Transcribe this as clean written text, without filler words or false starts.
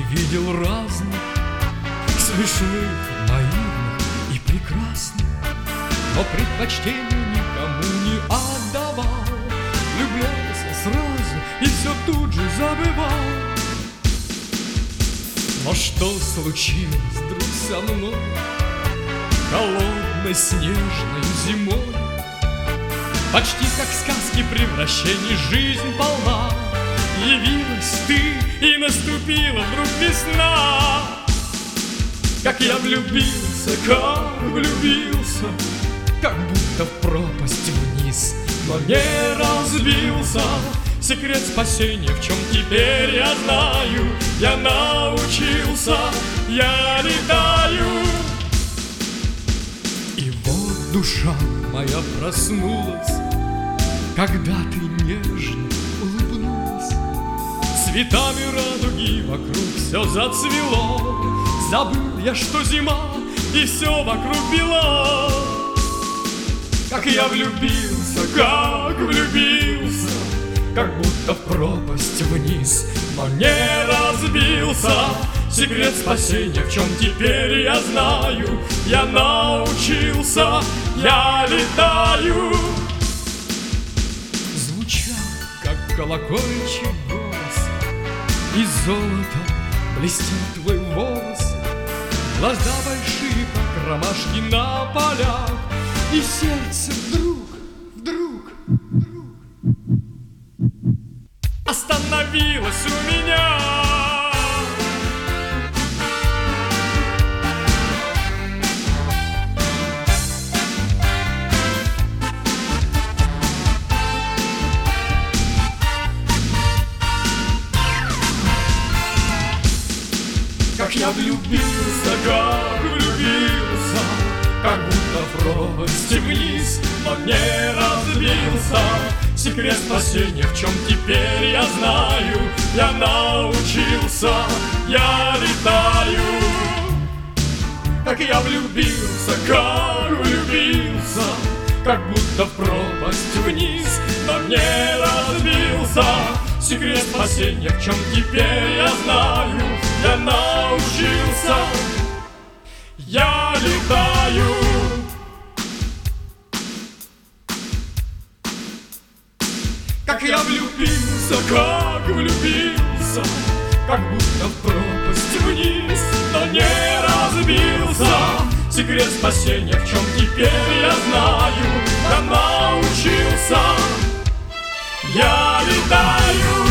видел разных, смешных, наивных и прекрасных, но предпочтения никому не отдавал. Влюблялся сразу и все тут же забывал. Но что случилось вдруг со мной холодной снежной зимой? Почти как сказки превращений жизнь полна. Явилась ты, и наступила вдруг весна. Как я влюбился, как будто в пропасть вниз, но не разбился. Секрет спасения, в чем теперь я знаю, я научился, я летаю. И вот душа моя проснулась, когда ты нежно улыбнулась. Цветами радуги вокруг все зацвело. Забыл я, что зима, и все вокруг бело. Как я влюбился, как будто в пропасть вниз, но не разбился. Секрет спасения, в чем теперь я знаю, я научился, я летаю. Звучал, как колокольчик голос, и золотом блестел твой волос. Глаза большие, как ромашки на полях, и сердце вдруг остановилось у меня. Как я влюбился, как будто в пропасть вниз, но не разбился. Секрет спасения, в чем теперь я знаю, я научился, я летаю. Как я влюбился, как будто в пропасть вниз, но не разбился. Секрет спасения, в чем теперь я знаю, я научился, я летаю. Как я влюбился, как будто в пропасть вниз, но не разбился. Секрет спасения, в чем теперь я знаю, я научился, я летаю.